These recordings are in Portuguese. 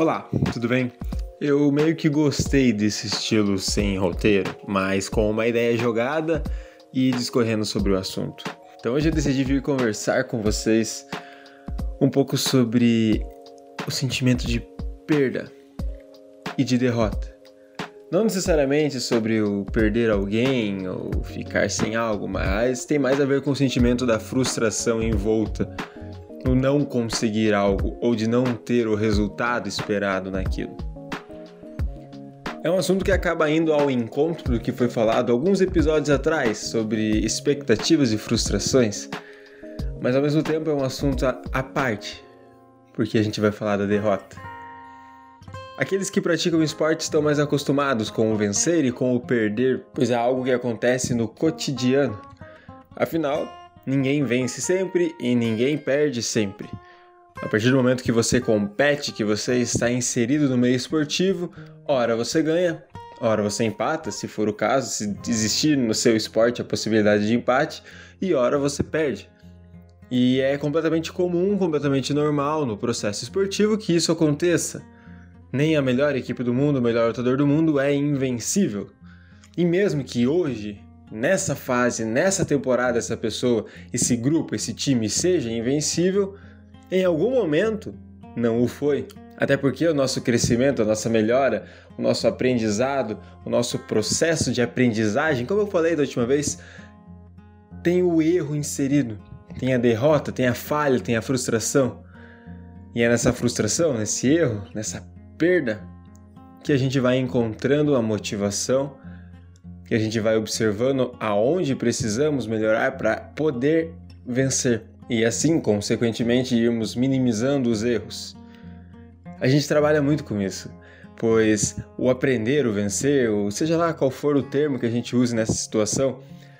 Olá, tudo bem? Eu meio que gostei desse estilo sem roteiro, mas com uma ideia jogada e discorrendo sobre o assunto. Então hoje eu decidi vir conversar com vocês um pouco sobre o sentimento de perda e de derrota. Não necessariamente sobre o perder alguém ou ficar sem algo, mas tem mais a ver com o sentimento da frustração envolta no não conseguir algo ou de não ter o resultado esperado naquilo. É um assunto que acaba indo ao encontro do que foi falado alguns episódios atrás sobre expectativas e frustrações, mas ao mesmo tempo é um assunto à parte, porque a gente vai falar da derrota. Aqueles que praticam esporte estão mais acostumados com o vencer e com o perder, pois é algo que acontece no cotidiano. Afinal, ninguém vence sempre e ninguém perde sempre. A partir do momento que você compete, que você está inserido no meio esportivo, ora você ganha, ora você empata, se for o caso, se existir no seu esporte a possibilidade de empate, e ora você perde. E é completamente comum, completamente normal no processo esportivo que isso aconteça. Nem a melhor equipe do mundo, o melhor lutador do mundo é invencível. E mesmo que hoje, nessa fase, nessa temporada, essa pessoa, esse grupo, esse time seja invencível, em algum momento não o foi. Até porque o nosso crescimento, a nossa melhora, o nosso aprendizado, o nosso processo de aprendizagem, como eu falei da última vez, tem o erro inserido, tem a derrota, tem a falha, tem a frustração. E é nessa frustração, nesse erro, nessa perda, que a gente vai encontrando a motivação, que a gente vai observando aonde precisamos melhorar para poder vencer. E assim, consequentemente, irmos minimizando os erros. A gente trabalha muito com isso, pois o aprender, o vencer, ou seja lá qual for o termo que a gente use nessa situação,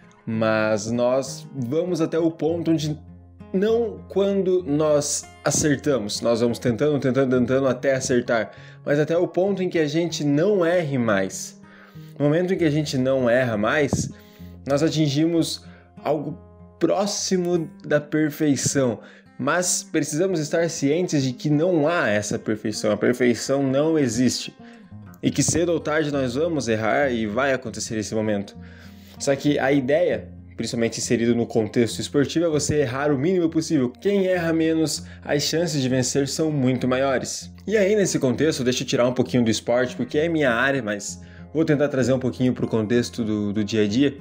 mas nós vamos até o ponto onde não quando nós acertamos, nós vamos tentando até acertar, mas até o ponto em que a gente não erre mais. No momento em que a gente não erra mais, nós atingimos algo próximo da perfeição, mas precisamos estar cientes de que não há essa perfeição, a perfeição não existe, e que cedo ou tarde nós vamos errar e vai acontecer esse momento. Só que a ideia, principalmente inserido no contexto esportivo, é você errar o mínimo possível. Quem erra menos, as chances de vencer são muito maiores. E aí, nesse contexto, deixa eu tirar um pouquinho do esporte, porque é minha área, mas vou tentar trazer um pouquinho para o contexto do dia a dia.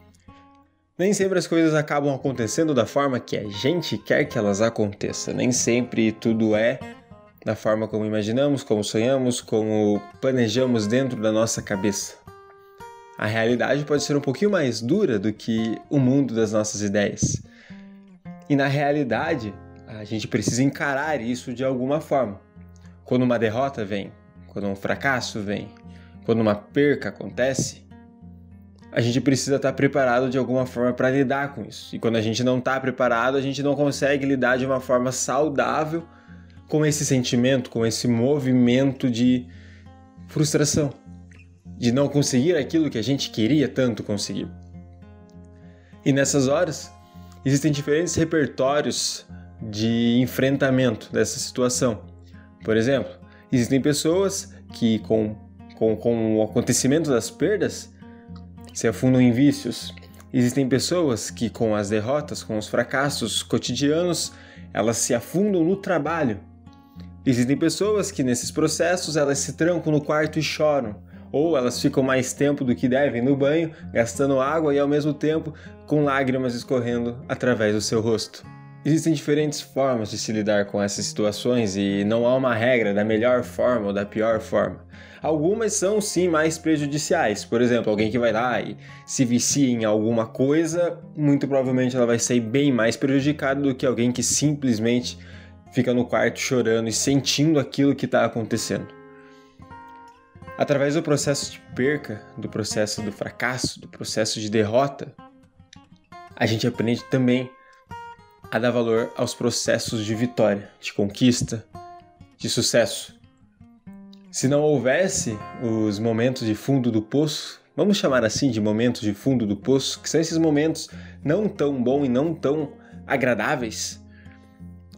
Nem sempre as coisas acabam acontecendo da forma que a gente quer que elas aconteçam. Nem sempre tudo é da forma como imaginamos, como sonhamos, como planejamos dentro da nossa cabeça. A realidade pode ser um pouquinho mais dura do que o mundo das nossas ideias. E na realidade, a gente precisa encarar isso de alguma forma. Quando uma derrota vem, quando um fracasso vem, quando uma perca acontece, a gente precisa estar preparado de alguma forma para lidar com isso. E quando a gente não está preparado, a gente não consegue lidar de uma forma saudável com esse sentimento, com esse movimento de frustração, de não conseguir aquilo que a gente queria tanto conseguir. E nessas horas, existem diferentes repertórios de enfrentamento dessa situação. Por exemplo, existem pessoas que com o acontecimento das perdas se afundam em vícios. Existem pessoas que com as derrotas, com os fracassos cotidianos, elas se afundam no trabalho. Existem pessoas que nesses processos elas se trancam no quarto e choram. Ou elas ficam mais tempo do que devem no banho, gastando água e ao mesmo tempo com lágrimas escorrendo através do seu rosto. Existem diferentes formas de se lidar com essas situações e não há uma regra da melhor forma ou da pior forma. Algumas são sim mais prejudiciais. Por exemplo, alguém que vai lá e se vicia em alguma coisa, muito provavelmente ela vai sair bem mais prejudicada do que alguém que simplesmente fica no quarto chorando e sentindo aquilo que está acontecendo. Através do processo de perca, do processo do fracasso, do processo de derrota, a gente aprende também a dar valor aos processos de vitória, de conquista, de sucesso. Se não houvesse os momentos de fundo do poço, vamos chamar assim de momentos de fundo do poço, que são esses momentos não tão bons e não tão agradáveis,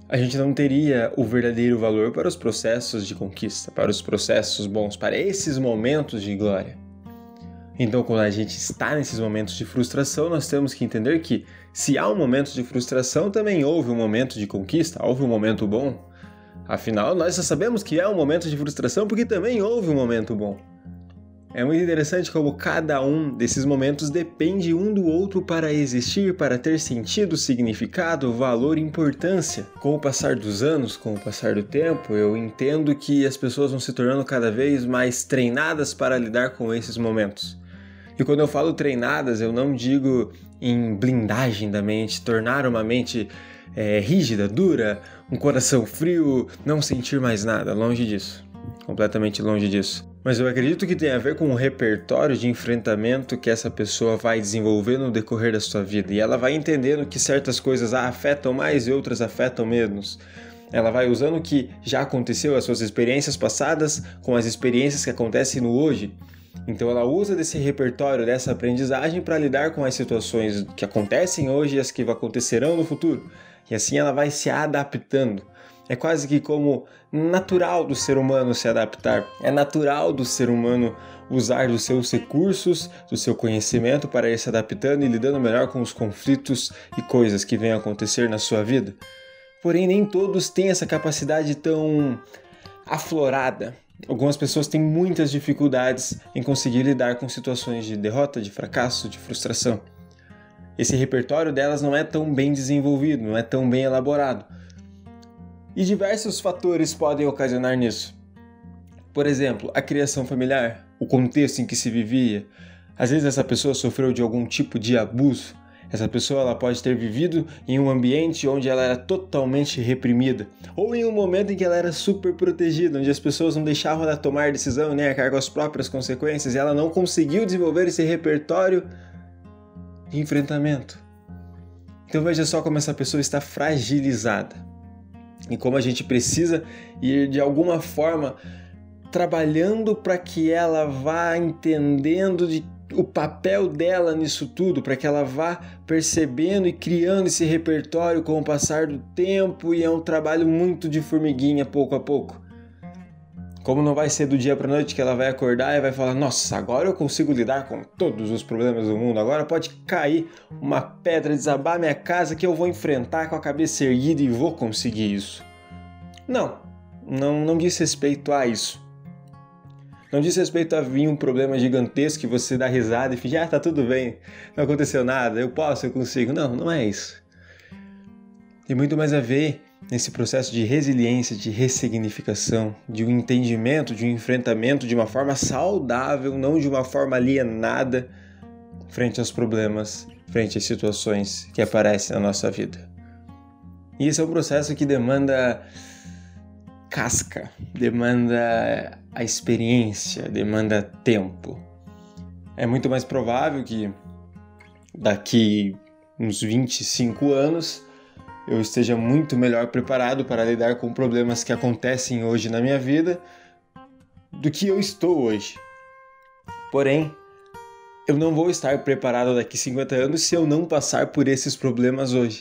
a gente não teria o verdadeiro valor para os processos de conquista, para os processos bons, para esses momentos de glória. Então, quando a gente está nesses momentos de frustração, nós temos que entender que se há um momento de frustração, também houve um momento de conquista, houve um momento bom. Afinal, nós só sabemos que é um momento de frustração porque também houve um momento bom. É muito interessante como cada um desses momentos depende um do outro para existir, para ter sentido, significado, valor e importância. Com o passar dos anos, com o passar do tempo, eu entendo que as pessoas vão se tornando cada vez mais treinadas para lidar com esses momentos. E quando eu falo treinadas, eu não digo em blindagem da mente, tornar uma mente rígida, dura, um coração frio, não sentir mais nada, longe disso, completamente longe disso. Mas eu acredito que tem a ver com o repertório de enfrentamento que essa pessoa vai desenvolver no decorrer da sua vida. E ela vai entendendo que certas coisas a afetam mais e outras afetam menos. Ela vai usando o que já aconteceu, as suas experiências passadas, com as experiências que acontecem no hoje. Então ela usa desse repertório, dessa aprendizagem para lidar com as situações que acontecem hoje e as que acontecerão no futuro. E assim ela vai se adaptando. É quase que como natural do ser humano se adaptar. É natural do ser humano usar dos seus recursos, do seu conhecimento para ir se adaptando e lidando melhor com os conflitos e coisas que venham a acontecer na sua vida. Porém, nem todos têm essa capacidade tão aflorada. Algumas pessoas têm muitas dificuldades em conseguir lidar com situações de derrota, de fracasso, de frustração. Esse repertório delas não é tão bem desenvolvido, não é tão bem elaborado. E diversos fatores podem ocasionar nisso. Por exemplo, a criação familiar, o contexto em que se vivia. Às vezes essa pessoa sofreu de algum tipo de abuso. Essa pessoa ela pode ter vivido em um ambiente onde ela era totalmente reprimida. Ou em um momento em que ela era super protegida, onde as pessoas não deixavam ela tomar decisão nem arcar com as próprias consequências. E ela não conseguiu desenvolver esse repertório de enfrentamento. Então veja só como essa pessoa está fragilizada. E como a gente precisa ir de alguma forma trabalhando para que ela vá entendendo o papel dela nisso tudo, para que ela vá percebendo e criando esse repertório com o passar do tempo, e é um trabalho muito de formiguinha, pouco a pouco. Como não vai ser do dia para noite que ela vai acordar e vai falar: nossa, agora eu consigo lidar com todos os problemas do mundo, agora pode cair uma pedra, desabar minha casa que eu vou enfrentar com a cabeça erguida e vou conseguir isso. Não diz respeito a isso. Não diz respeito a vir um problema gigantesco que você dá risada e finge: tá tudo bem, não aconteceu nada, eu consigo. Não é isso. Tem muito mais a ver nesse processo de resiliência, de ressignificação, de um entendimento, de um enfrentamento de uma forma saudável, não de uma forma alienada frente aos problemas, frente às situações que aparecem na nossa vida. E esse é um processo que demanda casca, demanda a experiência, demanda tempo. É muito mais provável que daqui uns 25 anos eu esteja muito melhor preparado para lidar com problemas que acontecem hoje na minha vida do que eu estou hoje. Porém, eu não vou estar preparado daqui 50 anos se eu não passar por esses problemas hoje.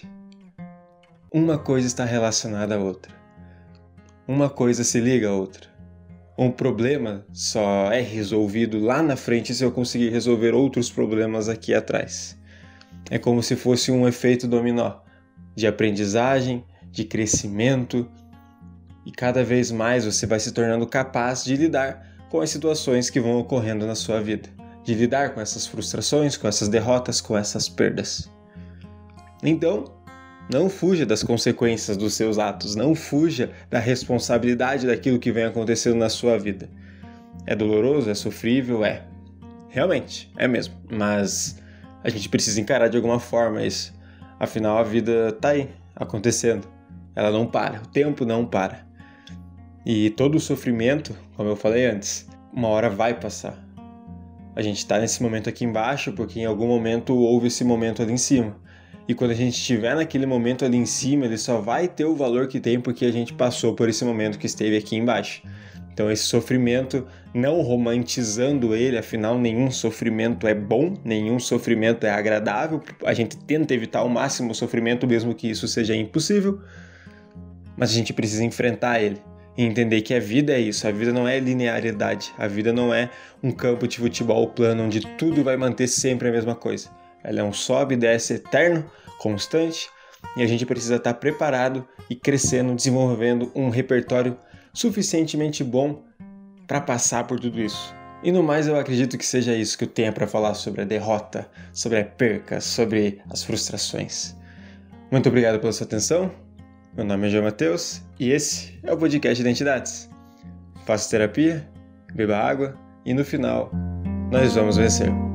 Uma coisa está relacionada à outra. Uma coisa se liga à outra. Um problema só é resolvido lá na frente se eu conseguir resolver outros problemas aqui atrás. É como se fosse um efeito dominó de aprendizagem, de crescimento, e cada vez mais você vai se tornando capaz de lidar com as situações que vão ocorrendo na sua vida, de lidar com essas frustrações, com essas derrotas, com essas perdas. Então, não fuja das consequências dos seus atos, não fuja da responsabilidade daquilo que vem acontecendo na sua vida. É doloroso, é sofrível, é. Realmente, é mesmo. Mas a gente precisa encarar de alguma forma isso. Afinal, a vida tá aí, acontecendo. Ela não para, o tempo não para. E todo o sofrimento, como eu falei antes, uma hora vai passar. A gente tá nesse momento aqui embaixo porque em algum momento houve esse momento ali em cima. E quando a gente estiver naquele momento ali em cima, ele só vai ter o valor que tem porque a gente passou por esse momento que esteve aqui embaixo. Então esse sofrimento, não romantizando ele, afinal nenhum sofrimento é bom, nenhum sofrimento é agradável, a gente tenta evitar ao máximo o sofrimento mesmo que isso seja impossível, mas a gente precisa enfrentar ele e entender que a vida é isso, a vida não é linearidade, a vida não é um campo de futebol plano onde tudo vai manter sempre a mesma coisa. Ela é um sobe e desce eterno, constante, e a gente precisa estar preparado e crescendo, desenvolvendo um repertório suficientemente bom para passar por tudo isso. E no mais, eu acredito que seja isso que eu tenha para falar sobre a derrota, sobre a perca, sobre as frustrações. Muito obrigado pela sua atenção. Meu nome é João Matheus e esse é o podcast Identidades. Faça terapia, beba água e no final, nós vamos vencer.